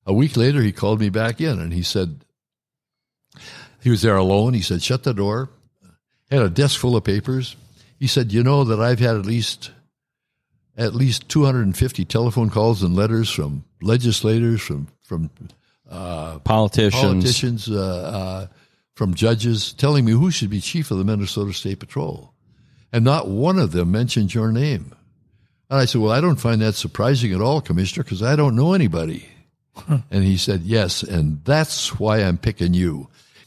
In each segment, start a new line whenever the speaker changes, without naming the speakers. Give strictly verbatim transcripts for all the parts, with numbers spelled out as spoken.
A week later, he called me back in, and he said, he was there alone. He said, shut the door, had a desk full of papers. He said, you know that I've had at least at least two hundred fifty telephone calls and letters from legislators, from from uh,
politicians,
politicians uh, uh, from judges, telling me who should be chief of the Minnesota State Patrol. And not one of them mentioned your name. And I said, well, I don't find that surprising at all, Commissioner, because I don't know anybody. Huh. And he said, yes, and that's why I'm picking you.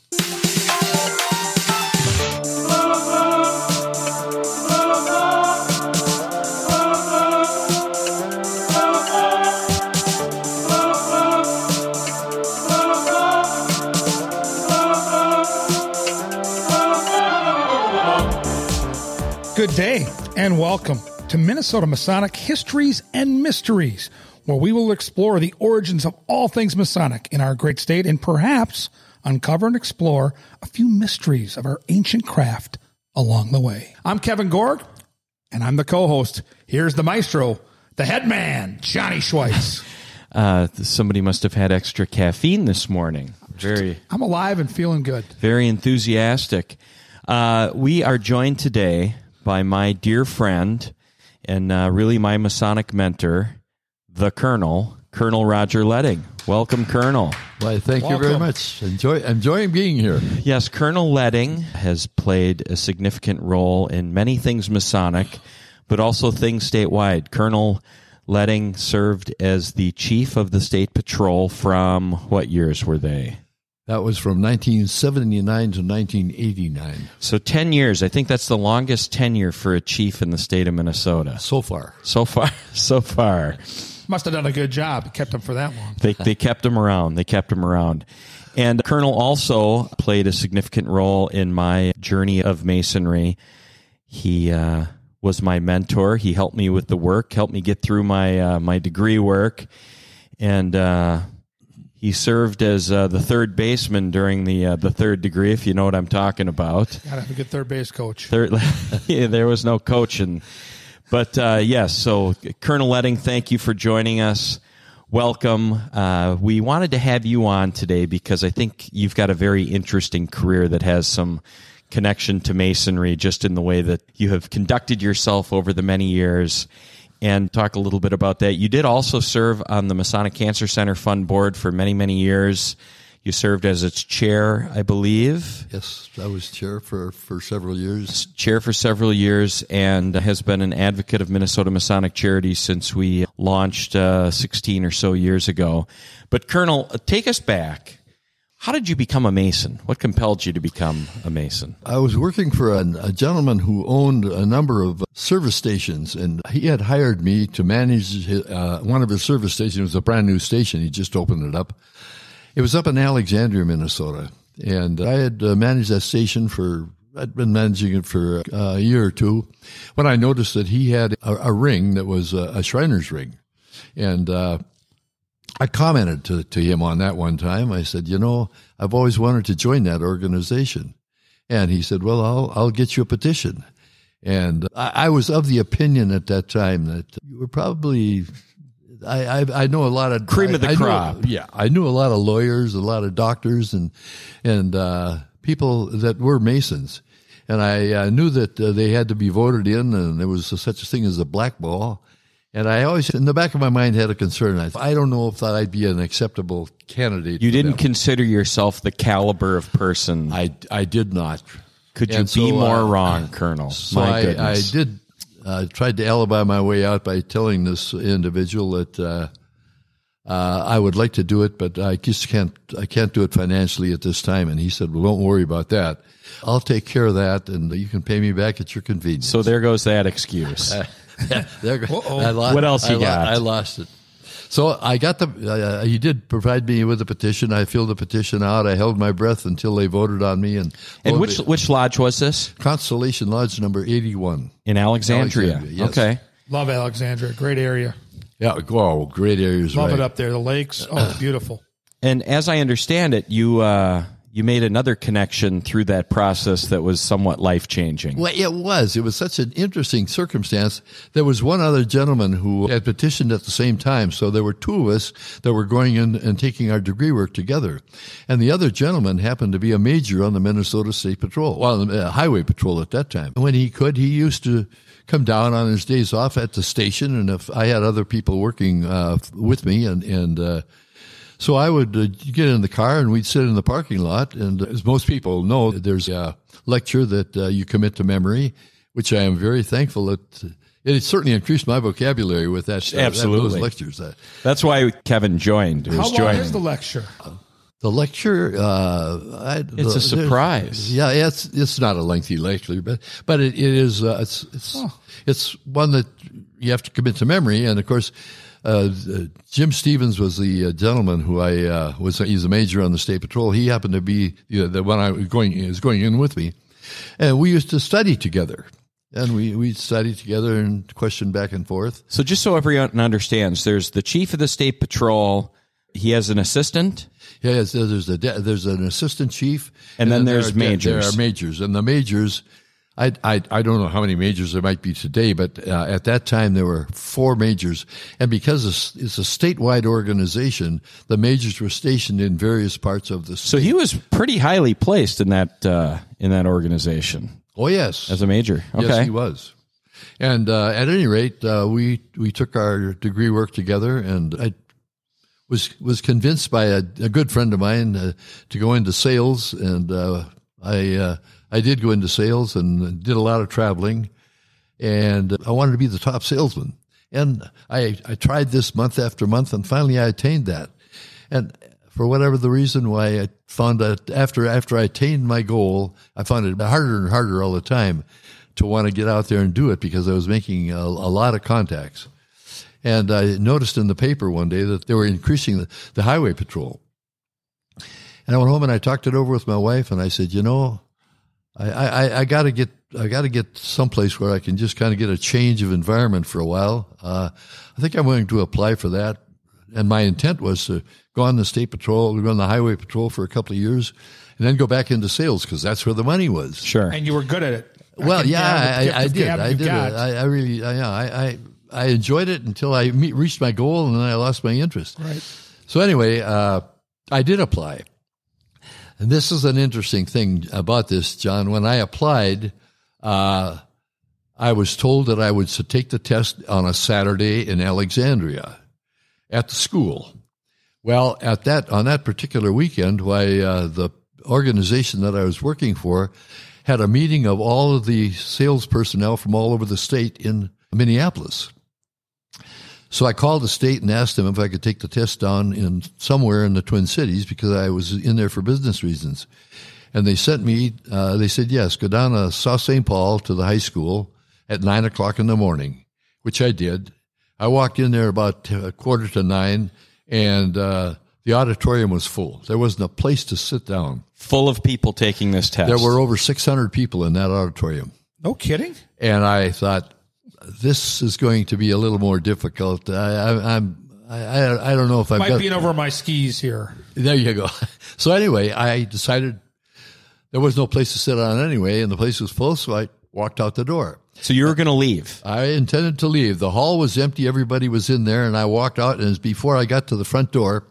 Good day and welcome to Minnesota Masonic Histories and Mysteries, where we will explore the origins of all things Masonic in our great state and perhaps uncover and explore a few mysteries of our ancient craft along the way. I'm Kevin Gorg, and I'm the co-host. Here's the maestro, the head man, Johnny Schweitz.
uh, somebody must have had extra caffeine this morning. Very,
I'm alive and feeling good.
Very enthusiastic. Uh, we are joined today by my dear friend and uh, really my Masonic mentor, the Colonel, Colonel Roger Letting. Welcome, Colonel.
Why, thank Welcome. you very much. Enjoy, enjoying being here.
Yes, Colonel Letting has played a significant role in many things Masonic, but also things statewide. Colonel Letting served as the chief of the State Patrol from what years were they?
That was from nineteen seventy-nine to nineteen eighty-nine.
So ten years. I think that's the longest tenure for a chief in the state of Minnesota.
So far.
So far. So far.
Must have done a good job. Kept him for that long.
They they kept him around. They kept him around. And Colonel also played a significant role in my journey of Masonry. He uh, was my mentor. He helped me with the work, helped me get through my uh, my degree work, and uh, he served as uh, the third baseman during the uh, the third degree, if you know what I'm talking about.
Gotta have a good third base coach.
Third, yeah, there was no coaching. But, uh, yes, so Colonel Letting, thank you for joining us. Welcome. Uh, we wanted to have you on today because I think you've got a very interesting career that has some connection to Masonry, just in the way that you have conducted yourself over the many years. And talk a little bit about that. You did also serve on the Masonic Cancer Center Fund Board for many, many years. You served as its chair, I believe.
Yes, I was chair for, for several years.
Chair for several years, and has been an advocate of Minnesota Masonic Charities since we launched uh, sixteen or so years ago. But Colonel, take us back. How did you become a Mason? What compelled you to become a Mason?
I was working for a, a gentleman who owned a number of service stations, and he had hired me to manage his, uh, one of his service stations. It was a brand new station. He just opened it up. It was up in Alexandria, Minnesota, and I had uh, managed that station for, I'd been managing it for uh, a year or two, when I noticed that he had a, a ring that was a, a Shriner's ring. And uh I commented to, to him on that one time. I said, you know, I've always wanted to join that organization. And he said, well, I'll I'll get you a petition. And I, I was of the opinion at that time that you were probably, I I, I know a lot of
cream of the
I, I
crop.
Knew, yeah, I knew a lot of lawyers, a lot of doctors, and and uh, people that were Masons. And I uh, knew that uh, they had to be voted in, and there was such a thing as a black ball. And I always, in the back of my mind, had a concern. I, I don't know if that I'd be an acceptable candidate.
You didn't
them.
consider yourself the caliber of person.
I, I did not.
Could you
and
be
so,
more
uh,
wrong, Colonel?
So
My
I,
goodness.
I did, uh, tried to alibi my way out by telling this individual that uh, uh, I would like to do it, but I just can't, I can't do it financially at this time. And he said, well, don't worry about that. I'll take care of that, and you can pay me back at your convenience.
So there goes that excuse.
Yeah, there goes. I lost,
what else you
I
got?
Lo- I lost it. So I got the, uh, he did provide me with a petition. I filled the petition out. I held my breath until they voted on me. And,
and which which lodge was this?
Constellation Lodge number eighty-one.
In Alexandria.
Alexandria, yes.
Okay.
Love Alexandria. Great area.
Yeah, oh, great areas.
Love
right.
it up there. The lakes. Oh, it's beautiful.
And as I understand it, you uh, you made another connection through that process that was somewhat life-changing.
Well, it was. It was such an interesting circumstance. There was one other gentleman who had petitioned at the same time, so there were two of us that were going in and taking our degree work together. And the other gentleman happened to be a major on the Minnesota State Patrol, well, uh, Highway Patrol at that time. When he could, he used to come down on his days off at the station, and if I had other people working uh, with me, and, and uh, so I would uh, get in the car and we'd sit in the parking lot. And as most people know, there's a lecture that uh, you commit to memory, which I am very thankful that it certainly increased my vocabulary with that.
Absolutely.
That, those lectures.
That's why Kevin joined.
How long
joining.
is the lecture?
The lecture, uh, I,
it's
the,
a surprise.
Yeah, it's it's not a lengthy lecture, but but it, it is. Uh, it's it's oh. it's one that you have to commit to memory, and of course. Uh, Jim Stevens was the uh, gentleman who I uh, was. He's a major on the State Patrol. He happened to be you know, the one I was going is going in with me, and we used to study together. And we we studied together and questioned back and forth.
So just so everyone understands, there's the chief of the State Patrol. He has an assistant.
Yeah, there's a there's an assistant chief,
and, and then, then there's
there are,
majors.
There are majors, and the majors. I, I, I don't know how many majors there might be today, but uh, at that time there were four majors. And because it's, it's a statewide organization, the majors were stationed in various parts of the state.
So he was pretty highly placed in that uh, in that organization.
Oh, yes.
As a major. Okay.
Yes, he was. And uh, at any rate, uh, we, we took our degree work together, and I was was convinced by a, a good friend of mine uh, to go into sales, and uh, I... Uh, I did go into sales and did a lot of traveling, and I wanted to be the top salesman. And I, I tried this month after month, and finally I attained that. And for whatever the reason why, I found that after after I attained my goal, I found it harder and harder all the time to want to get out there and do it because I was making a, a lot of contacts. And I noticed in the paper one day that they were increasing the, the highway patrol. And I went home and I talked it over with my wife, and I said, you know, I, I, I gotta get, I gotta get someplace where I can just kind of get a change of environment for a while. Uh, I think I'm going to apply for that. And my intent was to go on the state patrol, go on the highway patrol for a couple of years, and then go back into sales because that's where the money was.
Sure.
And you were good at it.
Well, yeah, I, I did. I did. I, I really, I, yeah, I, I, I enjoyed it until I meet, reached my goal, and then I lost my interest.
Right.
So anyway, uh, I did apply. And this is an interesting thing about this, John. When I applied, uh, I was told that I would take the test on a Saturday in Alexandria at the school. Well, at that on that particular weekend, why uh, the organization that I was working for had a meeting of all of the sales personnel from all over the state in Minneapolis. So I called the state and asked them if I could take the test down in somewhere in the Twin Cities because I was in there for business reasons. And they sent me, uh, they said, yes, go down to South Saint Paul to the high school at nine o'clock in the morning, which I did. I walked in there about a quarter to nine, and uh, the auditorium was full. There wasn't a place to sit down.
Full of people taking this test.
There were over six hundred people in that auditorium.
No kidding.
And I thought, this is going to be a little more difficult. I, I, I'm, I, I don't know if I've
Might
got...
be over my skis here.
There you go. So anyway, I decided there was no place to sit down anyway, and the place was full, so I walked out the door.
So you were going to leave?
I intended to leave. The hall was empty. Everybody was in there, and I walked out, and before I got to the front door,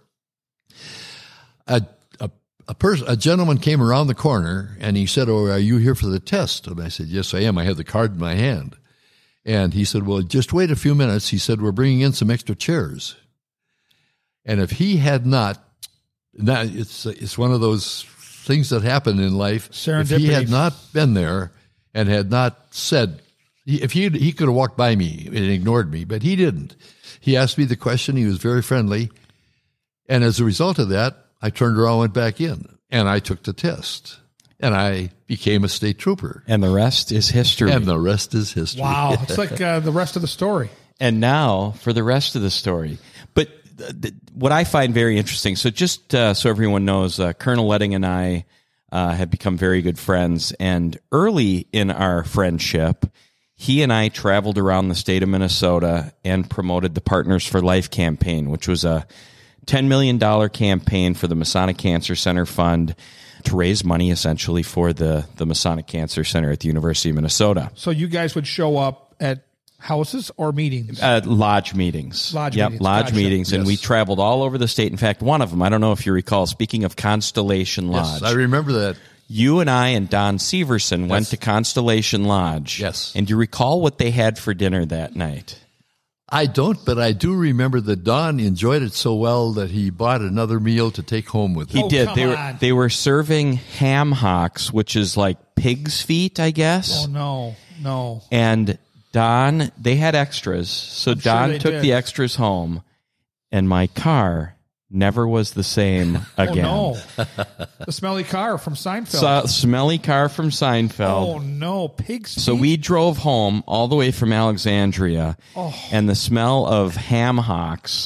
a a a, person, a gentleman came around the corner, and he said, oh, are you here for the test? And I said, yes, I am. I have the card in my hand. And he said, well, just wait a few minutes. He said, we're bringing in some extra chairs. And if he had not, that it's it's one of those things that happen in life. If he had not been there and had not said, if he he could have walked by me and ignored me, but he didn't. He asked me the question. He was very friendly. And as a result of that, I turned around and went back in, and I took the test. And I became a state trooper.
And the rest is history.
And the rest is history.
Wow. It's like uh, the rest of the story.
And now for the rest of the story. But th- th- what I find very interesting, so just uh, so everyone knows, uh, Colonel Letting and I uh, have become very good friends. And early in our friendship, he and I traveled around the state of Minnesota and promoted the Partners for Life campaign, which was a ten million dollars campaign for the Masonic Cancer Center Fund. to raise money essentially for the, the Masonic Cancer Center at the University of Minnesota.
So you guys would show up at houses or meetings?
Uh, lodge meetings.
Lodge
yep,
meetings.
lodge
Gotcha.
meetings. And
Yes.
we traveled all over the state. In fact, one of them, I don't know if you recall, speaking of Constellation Lodge.
Yes, I remember that.
You and I and Don Severson went to Constellation Lodge.
Yes.
And do you recall what they had for dinner that night?
I don't, but I do remember that Don enjoyed it so well that he bought another meal to take home with
He
him.
Oh,
did.
come
They were
on.
they were serving ham hocks, which is like pig's feet, I guess.
Oh, no, no.
And Don, they had extras. So
sure
Don
they
took
did.
the extras home, and my car never was the same again.
Oh, no. The smelly car from Seinfeld.
So, smelly car from Seinfeld.
oh, no. Pig's
So
feet?
we drove home all the way from Alexandria,
Oh.
and the smell of ham hocks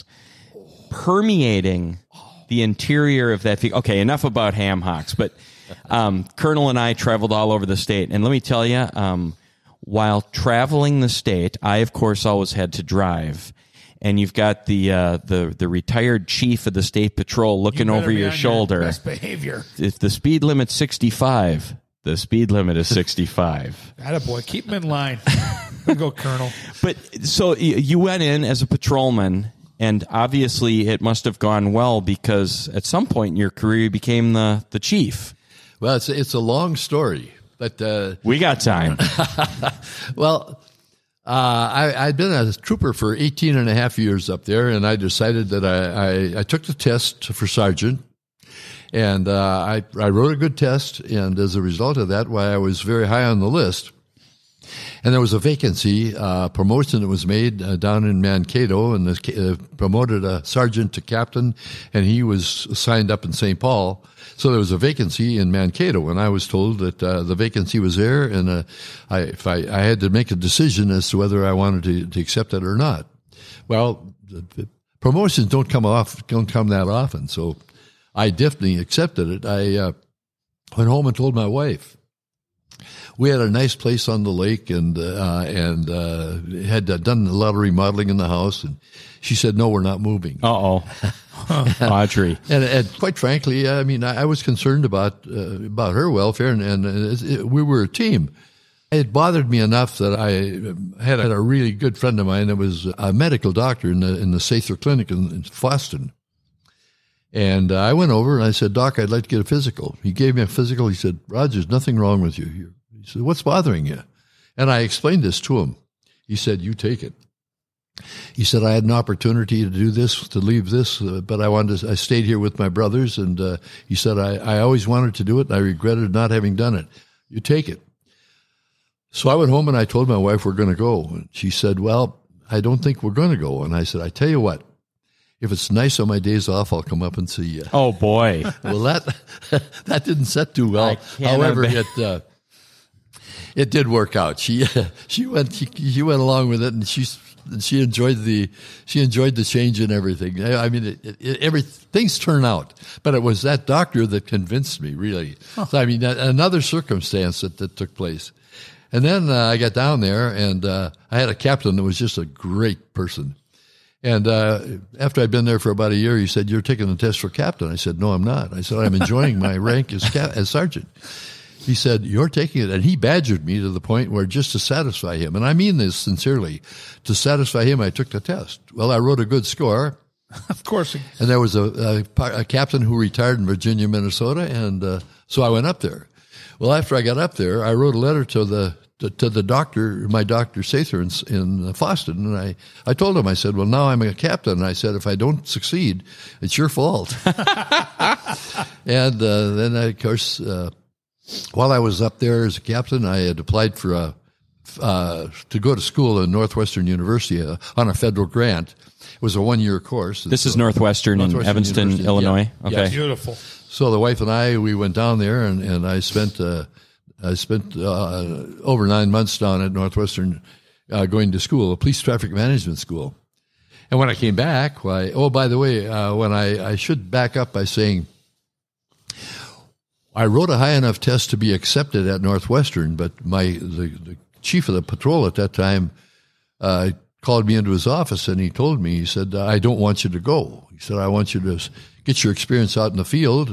permeating the interior of that. Fe- okay, enough about ham hocks. But um, Colonel and I traveled all over the state, and let me tell you, um, while traveling the state, I of course always had to drive. And you've got the uh, the the retired chief of the state patrol looking
Better
over
be
your
on
shoulder.
Best behavior.
If the speed limit's sixty-five, the speed limit is sixty-five.
Attaboy. Keep him in line. There you go, Colonel.
But so y- you went in as a patrolman, and obviously it must have gone well because at some point in your career you became the, the chief.
Well, it's it's a long story, but uh,
We got time.
well, uh, I, I'd been a trooper for eighteen and a half years up there, and I decided that I, I, I took the test for sergeant, and uh, I, I wrote a good test, and as a result of that, why I was very high on the list. And there was a vacancy, uh, promotion that was made uh, down in Mankato, and the, uh, promoted a sergeant to captain, and he was signed up in Saint Paul. So there was a vacancy in Mankato, and I was told that uh, the vacancy was there, and uh, I, if I, I had to make a decision as to whether I wanted to, to accept it or not. Well, the, the promotions don't come off, don't come that often, so I definitely accepted it. I uh, went home and told my wife. We had a nice place on the lake, and uh, and uh, had uh, done a lot of remodeling in the house. And she said, "No, we're not moving."
Uh oh, Audrey.
And, and quite frankly, I mean, I, I was concerned about uh, about her welfare, and, and it, it, we were a team. It bothered me enough that I had a, had a really good friend of mine that was a medical doctor in the in the Sather Clinic in, in Boston. And uh, I went over and I said, "Doc, I'd like to get a physical." He gave me a physical. He said, "Rod, there's nothing wrong with you here." He said, "What's bothering you?" And I explained this to him. He said, "You take it." He said, "I had an opportunity to do this, to leave this, uh, but I wanted to, I stayed here with my brothers." And uh, he said, I, I always wanted to do it, and I regretted not having done it. You take it. So I went home and I told my wife we're going to go. And she said, "Well, I don't think we're going to go." And I said, "I tell you what, if it's nice on my days off, I'll come up and see you."
Oh boy.
Well, that that didn't set too well.
I can't
However,
imagine.
it uh, it did work out. She she went she, she went along with it, and she she enjoyed the she enjoyed the change and everything. I mean, it, it, it, every things turn out, but it was that doctor that convinced me, really. Huh. So, I mean, another circumstance that, that took place. And then uh, I got down there, and uh, I had a captain that was just a great person. And uh, after I'd been there for about a year, he said, "You're taking the test for captain." I said, "No, I'm not." I said, "I'm enjoying my rank as cap- as sergeant." He said, "You're taking it." And he badgered me to the point where, just to satisfy him, and I mean this sincerely, to satisfy him, I took the test. Well, I wrote a good score.
Of course.
And there was a, a, a captain who retired in Virginia, Minnesota, and uh, so I went up there. Well, after I got up there, I wrote a letter to the to, to the doctor, my doctor Sather in, in Boston, and I, I told him, I said, "Well, now I'm a captain." And I said, "If I don't succeed, it's your fault." And uh, then, I, of course, uh, while I was up there as a captain, I had applied for a uh, to go to school at Northwestern University uh, on a federal grant. It was a one-year course.
This
so,
is Northwestern,
Northwestern
in Evanston,
University.
Illinois.
Yeah.
Okay.
Yes.
Beautiful.
So the wife and I, we went down there, and, and I spent uh, I spent uh, over nine months down at Northwestern uh, going to school, a police traffic management school. And when I came back, why? Oh, by the way, uh, when I, I should back up by saying I wrote a high enough test to be accepted at Northwestern, but my the, the chief of the patrol at that time uh, called me into his office, and he told me, he said, "I don't want you to go." He said, "I want you to get your experience out in the field,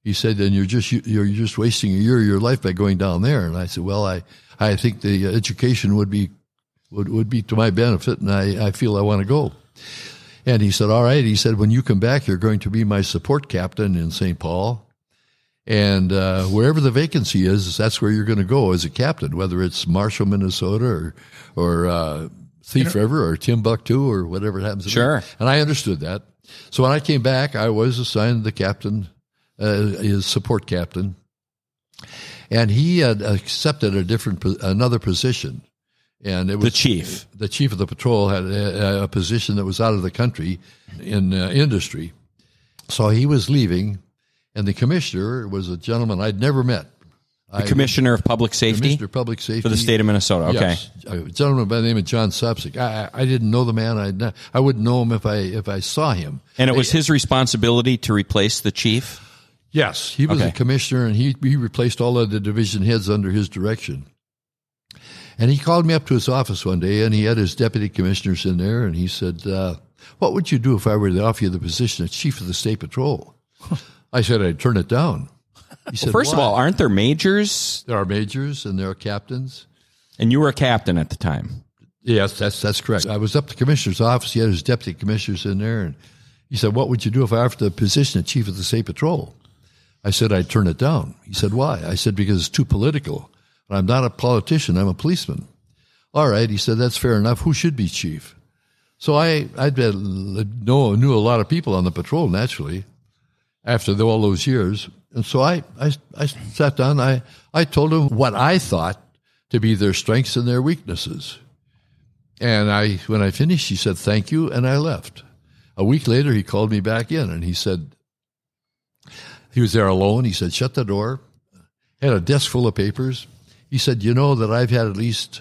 He said, then you're just you're just wasting a year of your life by going down there. And I said, well, I, I think the education would be would, would be to my benefit, and I, I feel I want to go. And he said, all right. He said, when you come back, you're going to be my support captain in Saint Paul. And uh, wherever the vacancy is, that's where you're going to go as a captain, whether it's Marshall, Minnesota, or or uh, Thief River, or Timbuktu, or whatever it happens to be.
Sure.
And I understood that. So when I came back, I was assigned the captain, uh, his support captain, and he had accepted a different, another position. And it was
the chief.
The chief of the patrol had a, a position that was out of the country in uh, industry. So he was leaving. And the commissioner was a gentleman I'd never met.
The I, commissioner of public safety?
Commissioner of public safety.
For the state of Minnesota, okay.
Yes, a gentleman by the name of John Sapsik. I, I didn't know the man. I'd not, I wouldn't know him if I if I saw him.
And it was his responsibility to replace the chief?
Yes. He was
okay.
a commissioner, and he, he replaced all of the division heads under his direction. And he called me up to his office one day, and he had his deputy commissioners in there, and he said, uh, what would you do if I were to offer you the position of chief of the state patrol? I said I'd turn it down. He said,
well, first
why?
of all, aren't there majors?
There are majors and there are captains.
And you were a captain at the time.
Yes, that's that's correct. I was up to the commissioner's office. He had his deputy commissioners in there, and he said, what would you do if I offered the position of chief of the state patrol? I said I'd turn it down. He said, why? I said, because it's too political. I'm not a politician. I'm a policeman. All right. He said, that's fair enough. Who should be chief? So I I'd been, know, knew a lot of people on the patrol, naturally, after all those years. And so I, I, I sat down. I, I told them what I thought to be their strengths and their weaknesses. And I, when I finished, he said, thank you, and I left. A week later, he called me back in, and he said, he was there alone. He said, shut the door. Had a desk full of papers. He said, you know that I've had at least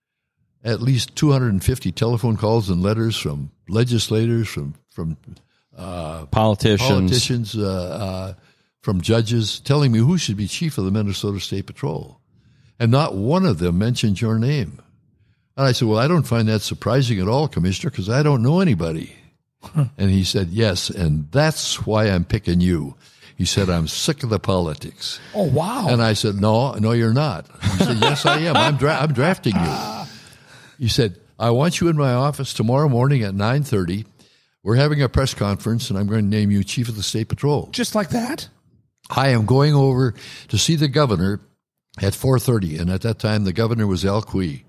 at least two hundred fifty telephone calls and letters from legislators, from from uh,
politicians,
politicians, uh, uh, from judges, telling me who should be chief of the Minnesota State Patrol, and not one of them mentioned your name. And I said, well, I don't find that surprising at all, Commissioner, because I don't know anybody. Huh. And he said, yes, and that's why I'm picking you. He said, I'm sick of the politics.
Oh, wow.
And I said, no, no, you're not. He said, yes, I am. I'm, dra- I'm drafting you. He said, I want you in my office tomorrow morning at nine thirty. We're having a press conference, and I'm going to name you chief of the state patrol.
Just like that?
I am going over to see the governor at four thirty, and at that time, the governor was Al Quie.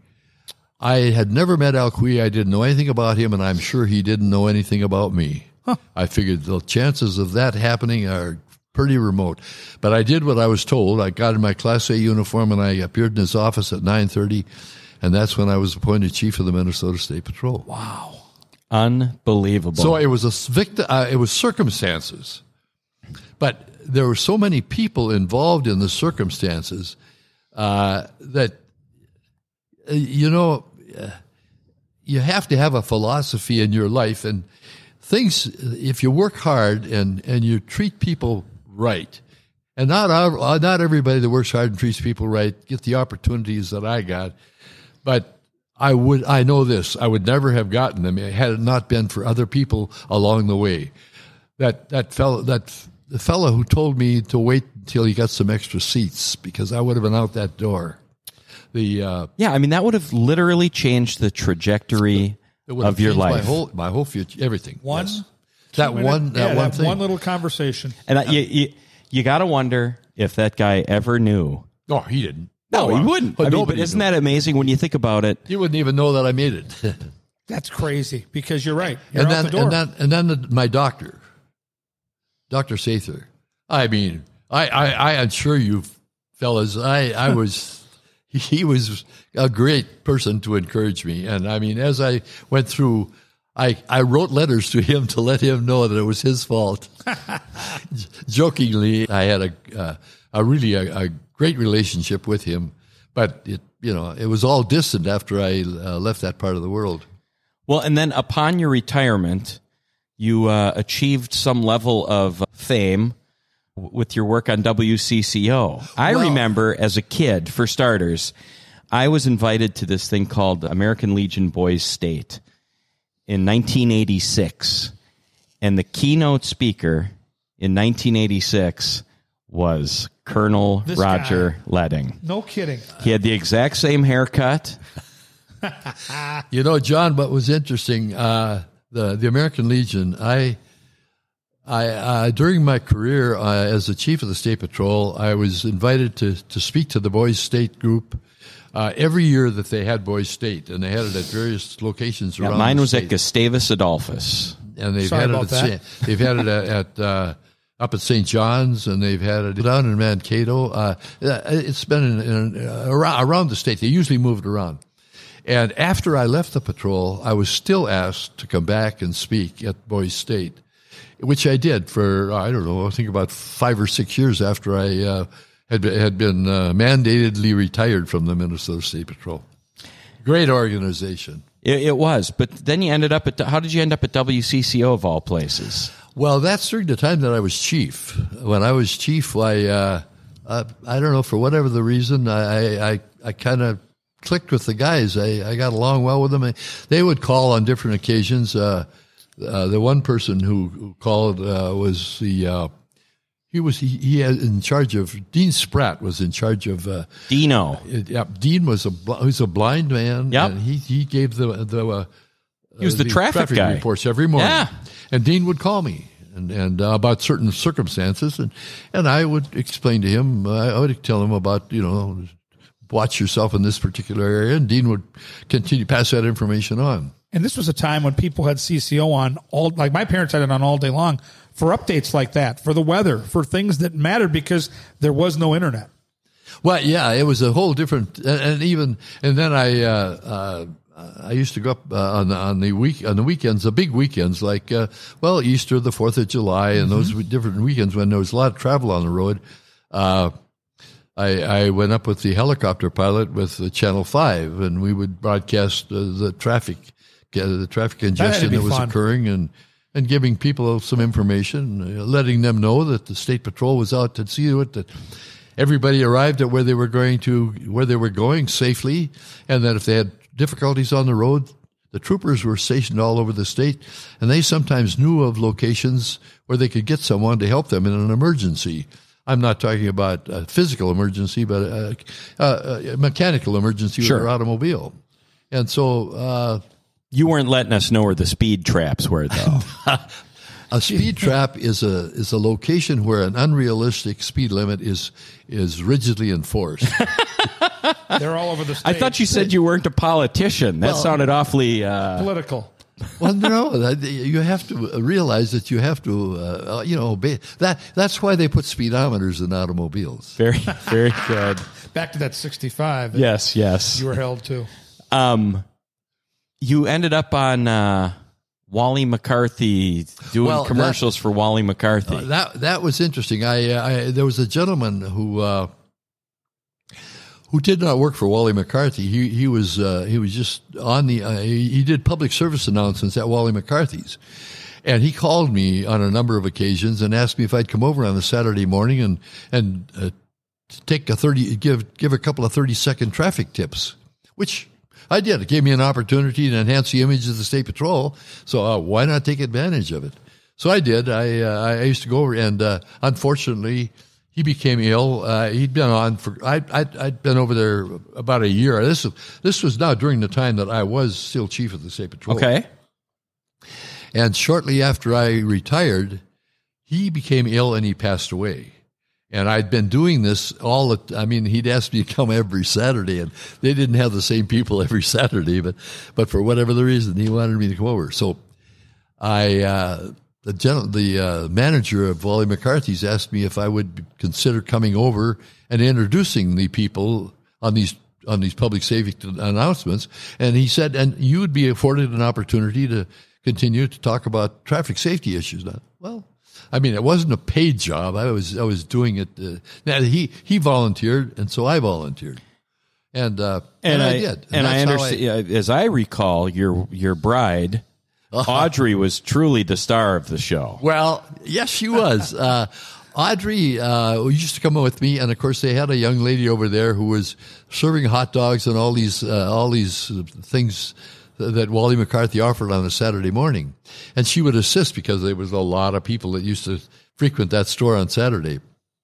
I had never met Al Quie. I didn't know anything about him, and I'm sure he didn't know anything about me. Huh. I figured the chances of that happening are pretty remote. But I did what I was told. I got in my Class A uniform, and I appeared in his office at nine thirty, and that's when I was appointed chief of the Minnesota State Patrol.
Wow.
Unbelievable.
So it was a victim, uh, it was circumstances. But there were so many people involved in the circumstances uh, that, uh, you know, uh, you have to have a philosophy in your life. And things, if you work hard and, and you treat people right, and not our, not everybody that works hard and treats people right get the opportunities that I got, but I would I know this I would never have gotten them had it not been for other people along the way. That that fellow that the fellow who told me to wait until he got some extra seats because I would have been out that door. The uh,
yeah, I mean that would have literally changed the trajectory of your life,
my whole my whole future, everything.
One.
Yes. That
minute,
one, that
yeah,
one
that
thing.
one little conversation.
And I, you, you, you got to wonder if that guy ever knew.
Oh, he didn't.
No,
no
he wouldn't.
But,
I mean, but isn't
knew.
that amazing when you think about it?
He wouldn't even know that I made it.
That's crazy because you're right. You're
and,
out
then,
the door.
and then, and then, the, my doctor, Doctor Sather. I mean, I, I, I assure you, fellas, I, I was, he was a great person to encourage me. And I mean, as I went through, I, I wrote letters to him to let him know that it was his fault. Jokingly, I had a, uh, a really a, a great relationship with him, but it, you know, it was all distant after I uh, left that part of the world.
Well, and then upon your retirement, you uh, achieved some level of fame with your work on W C C O. I
well,
remember as a kid, for starters, I was invited to this thing called American Legion Boys State in nineteen eighty-six. And the keynote speaker in nineteen eighty-six was Colonel
This
Roger
guy.
Letting.
No kidding.
He had the exact same haircut.
You know, John, what was interesting, uh, the the American Legion, I, I uh, during my career uh, as the chief of the State Patrol, I was invited to, to speak to the Boys State group uh, every year that they had Boys State, and they had it at various locations
Yeah,
around
mine
the
was
state.
at Gustavus Adolphus.
And they've
Sorry
had
about
it at,
that.
Sa- they've had it at, at uh, up at Saint John's, and they've had it down in Mankato. Uh, it's been in, in, uh, around, around the state. They usually moved around. And after I left the patrol, I was still asked to come back and speak at Boys State, which I did for, I don't know, I think about five or six years after I uh, had been, had been uh, mandatedly retired from the Minnesota State Patrol. Great organization.
It, it was, but then you ended up at. How did you end up at W C C O of all places?
Well, that's during the time that I was chief. When I was chief, I, uh, I, I don't know, for whatever the reason, I, I, I kind of clicked with the guys. I, I got along well with them. They would call on different occasions. Uh, uh, the one person who, who called uh, was the uh, he was he, he had in charge of Dean Spratt was in charge of uh,
Dino.
yeah, Dean was a bl- he was a blind man.
Yep.
And he he gave the the uh,
He was the traffic guy.
reports every morning.
Yeah.
And Dean would call me and and uh, about certain circumstances, and and I would explain to him. Uh, I would tell him about, you know, watch yourself in this particular area, and Dean would continue pass that information on.
And this was a time when people had C C O on all, like my parents had it on all day long for updates like that, for the weather, for things that mattered because there was no internet.
Well, yeah, it was a whole different, and, and even and then I uh, uh, I used to go up uh, on the, on the week on the weekends, the big weekends like uh, well Easter, the Fourth of July, and those different weekends when there was a lot of travel on the road. Uh, I, I went up with the helicopter pilot with the Channel Five, and we would broadcast uh, the traffic, uh, the traffic congestion
be
that was
fun.
occurring, and and giving people some information, uh, letting them know that the State Patrol was out to see to it that everybody arrived at where they were going to, where they were going safely, and that if they had difficulties on the road, the troopers were stationed all over the state, and they sometimes knew of locations where they could get someone to help them in an emergency. I'm not talking about a physical emergency, but a, a, a mechanical emergency
Sure.
with their automobile. And so uh,
You weren't letting us know where the speed traps were, though.
a speed trap is a is a location where an unrealistic speed limit is is rigidly enforced.
They're all over the state.
I thought you said you weren't a politician. That
Well-
sounded awfully. Uh,
Political.
Well, no, that- you have to realize that you have to, uh, you know, obey that. That's why they put speedometers in automobiles.
very, very good.
Back to that sixty-five. that
Yes, yes.
You were held to.
Um, you ended up on uh, Wally McCarthy doing
Well,
commercials for Wally McCarthy.
That that was interesting. I, I there was a gentleman who uh, who did not work for Wally McCarthy. He he was uh, he was just on the uh, he, he did public service announcements at Wally McCarthy's, and he called me on a number of occasions and asked me if I'd come over on a Saturday morning and and uh, take a thirty give give a couple of thirty second traffic tips, which I did. It gave me an opportunity to enhance the image of the State Patrol. So uh, why not take advantage of it? So I did. I uh, I used to go over, and uh, unfortunately, he became ill. Uh, he'd been on for I I'd, I'd been over there about a year. This this was now during the time that I was still chief of the State Patrol.
Okay.
And shortly after I retired, he became ill and he passed away. And I'd been doing this all the, I mean, he'd asked me to come every Saturday, and they didn't have the same people every Saturday, but, but for whatever the reason, he wanted me to come over. So I, uh, the general, the uh, manager of Wally McCarthy's asked me if I would consider coming over and introducing the people on these on these public safety announcements. And he said, and you would be afforded an opportunity to continue to talk about traffic safety issues. Now, well, I mean, it wasn't a paid job. I was I was doing it. Uh, now he he volunteered, and so I volunteered, and uh,
And,
and, I,
I,
did.
And, I
that's how
understand. As I recall, your your bride, Audrey, was truly the star of the show.
Well, yes, she was. Uh, Audrey uh, used to come with me, and of course, they had a young lady over there who was serving hot dogs and all these uh, all these things that Wally McCarthy offered on a Saturday morning, and she would assist because there was a lot of people that used to frequent that store on Saturday.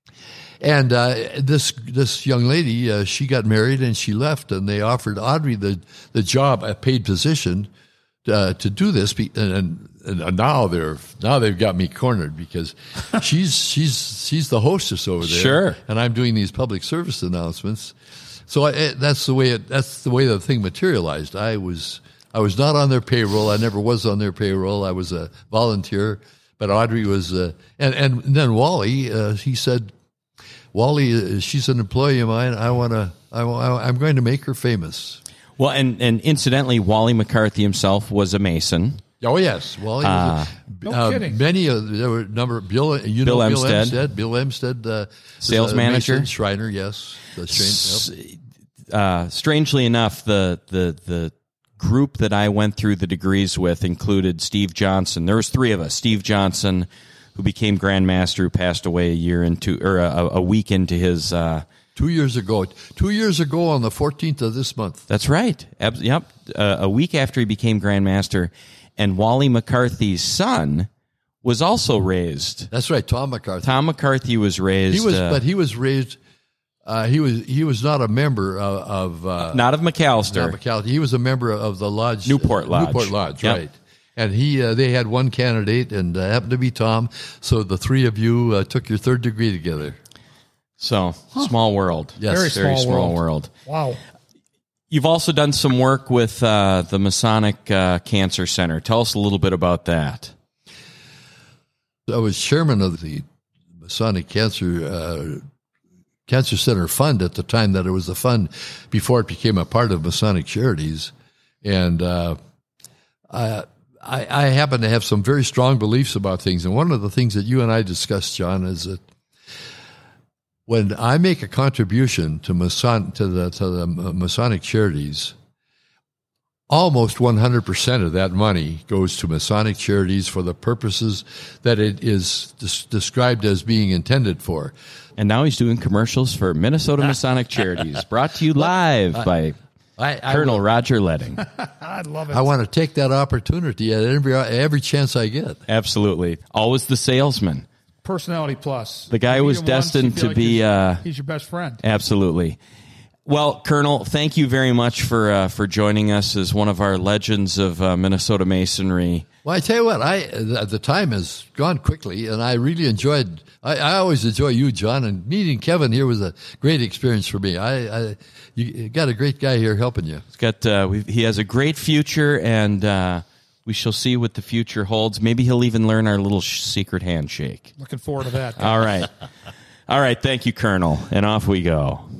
And uh, this this young lady, uh, she got married and she left, and they offered Audrey the, the job, a paid position, uh, to do this. And, and, and now they're now they've got me cornered because she's she's she's the hostess over there,
sure,
and I'm doing these public service announcements. So I, that's the way it that's the way the thing materialized. I was I was not on their payroll. I never was on their payroll. I was a volunteer, but Audrey was, uh, and and then Wally, uh, he said. Wally, she's an employee of mine. I want to. I, I'm going to make her famous.
Well, and, and incidentally, Wally McCarthy himself was a Mason.
Oh yes, Wally.
Uh,
was a,
no
uh,
kidding.
Many of there were a number. Bill, you
Bill
know,
Emstead.
Bill Emstead. Bill Emstead, uh,
sales
uh,
manager.
Mason, Shriner, yes. The Shrine, yep.
uh, strangely enough, the the the group that I went through the degrees with included Steve Johnson. There was three of us. Steve Johnson, who became Grand Master, who passed away a year into or a, a week into his. Uh,
Two years ago. Two years ago on the fourteenth of this month.
That's right. Ab- yep. Uh, a week after he became Grand Master, and Wally McCarthy's son was also raised.
That's right, Tom McCarthy.
Tom McCarthy was raised.
He was,
uh,
but he was raised. Uh, he was he was not a member of, of uh,
not of McAllister.
Not McAllister. He was a member of the lodge,
Newport Lodge.
Newport Lodge,
yep.
right? And he, uh, they had one candidate, and uh, happened to be Tom. So the three of you uh, took your third degree together.
So huh. small world,
yes,
very,
very
small,
small
world.
world.
Wow.
You've also done some work with uh, the Masonic uh, Cancer Center. Tell us a little bit about that.
I was chairman of the Masonic Cancer uh, Cancer Center Fund at the time that it was a fund before it became a part of Masonic Charities, and uh, I, I, I happen to have some very strong beliefs about things. And one of the things that you and I discussed, John, is that when I make a contribution to Mason to the to the Masonic Charities, almost one hundred percent of that money goes to Masonic Charities for the purposes that it is des- described as being intended for.
And now he's doing commercials for Minnesota Masonic Charities, brought to you live
I,
by
I, I
Colonel
will,
Roger Letting.
I love it.
I want to take that opportunity at every every chance I get.
Absolutely. Always the salesman.
Personality plus.
The guy
You meet
was
him
destined
once, you feel
to
like
be...
He's,
Uh,
he's your best friend.
Absolutely. Well, Colonel, thank you very much for uh, for joining us as one of our legends of uh, Minnesota Masonry.
Well, I tell you what, I the, the time has gone quickly, and I really enjoyed. I, I always enjoy you, John, and meeting Kevin here was a great experience for me. I, I you got a great guy here helping you.
He's got uh, we've, he has a great future, and uh, we shall see what the future holds. Maybe he'll even learn our little sh- secret handshake.
Looking forward to that.
All right, all right. Thank you, Colonel, and off we go.